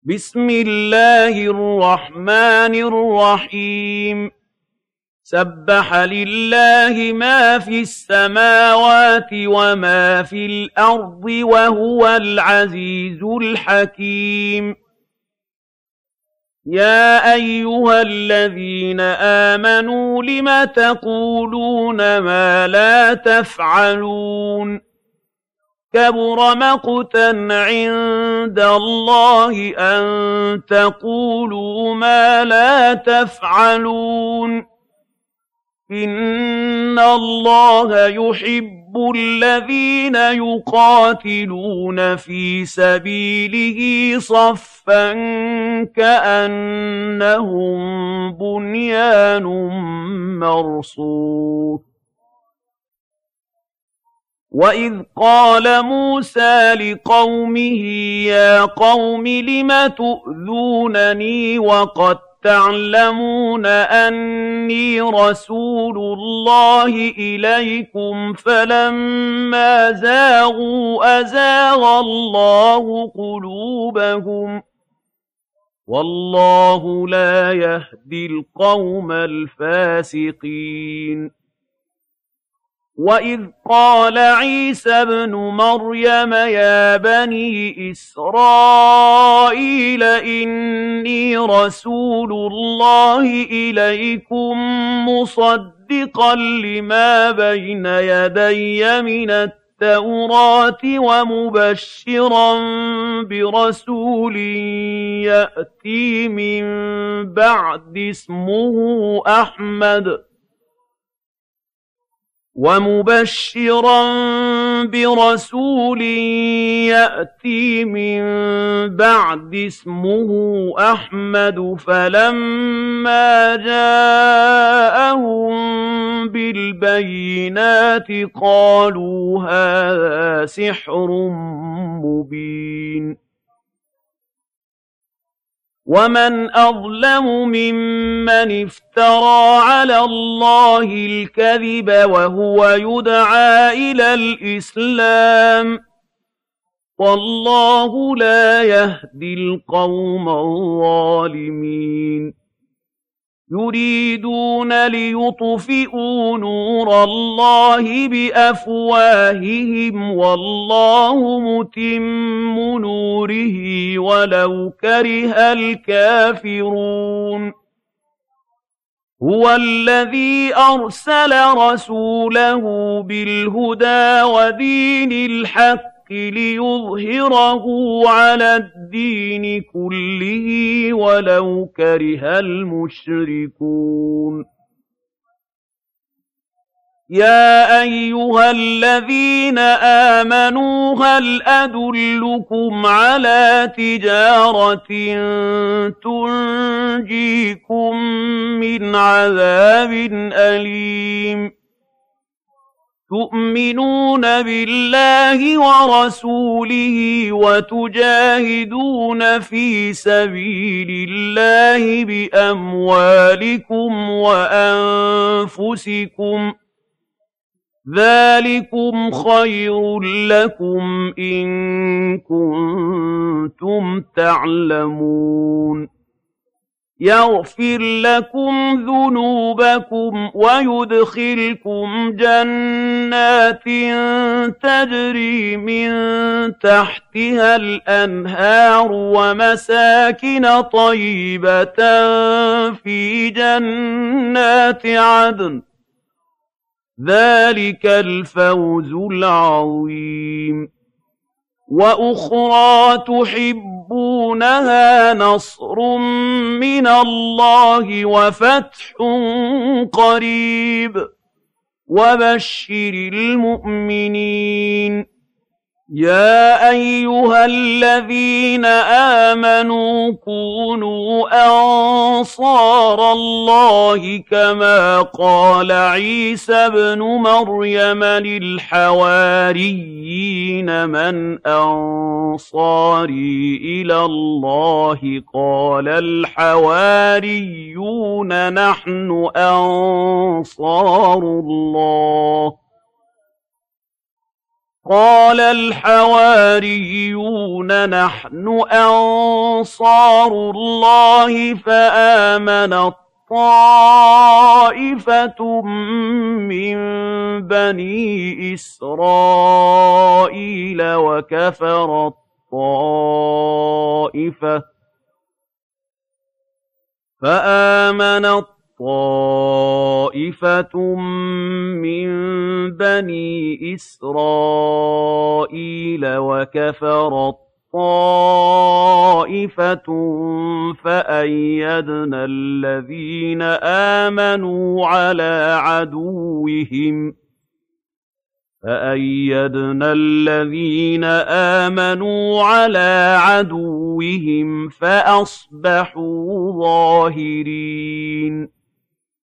بسم الله الرحمن الرحيم سبح لله ما في السماوات وما في الأرض وهو العزيز الحكيم يا أيها الذين آمنوا لم تقولون ما لا تفعلون كبر مقتا عند الله أن تقولوا ما لا تفعلون إن الله يحب الذين يقاتلون في سبيله صفا كأنهم بنيان مرصوص وَإِذْ قَالَ مُوسَىٰ لِقَوْمِهِ يَا قَوْمِ لِمَ تُؤْذُونَنِي وَقَدْ تَعْلَمُونَ أَنِّي رَسُولُ اللَّهِ إِلَيْكُمْ فَلَمَّا زَاغُوا أَزَاغَ اللَّهُ قُلُوبَهُمْ وَاللَّهُ لَا يَهْدِي الْقَوْمَ الْفَاسِقِينَ وَإِذْ قَالَ عِيسَى ابْنُ مَرْيَمَ يَا بَنِي إِسْرَائِيلَ إِنِّي رَسُولُ اللَّهِ إِلَيْكُم مُّصَدِّقًا لِّمَا بَيْنَ يَدَيَّ مِنَ التَّوْرَاةِ وَمُبَشِّرًا بِرَسُولٍ يَأْتِي مِن بَعْدِي اسمه أحمد فلما جاءهم بالبينات قالوا هذا سحر مبين ومن أظلم ممن افترى على الله الكذب وهو يدعى إلى الإسلام والله لا يهدي القوم الظالمين يريدون ليطفئوا نور الله بأفواههم والله متم نوره ولو كره الكافرون هو الذي أرسل رسوله بالهدى ودين الحق ليظهره على الدين كله ولو كره المشركون يا أيها الذين آمنوا هل أدلكم على تجارة تنجيكم من عذاب أليم تؤمنون بالله ورسوله وتجاهدون في سبيل الله بأموالكم وأنفسكم ذلكم خير لكم إن كنتم تعلمون يغفر لكم ذنوبكم ويدخلكم جنات تجري من تحتها الأنهار ومساكن طيبة في جنات عدن ذلك الفوز العظيم وأخرى تحبونها نصر من الله وفتح قريب وبشر المؤمنين يا أيها الذين آمنوا كونوا أنصار الله كما قال عيسى ابن مريم للحواريين من أنصاري إلى الله قال الحواريون نحن أنصار الله قَالَ الْحَوَارِيُّونَ نَحْنُ أَنصَارُ اللَّهِ فَآمَنَت طَّائِفَةٌ مِّن بَنِي إِسْرَائِيلَ وَكَفَرَت طَّائِفَةٌ فَآمَنَت طَّائِفَةٌ مِّن بَنِي إِسْرَائِيلَ وَكَفَرَت طَّائِفَةٌ فَأَيَّدْنَا الَّذِينَ آمَنُوا عَلَىٰ عَدُوِّهِمْ فَأَصْبَحُوا ظَاهِرِينَ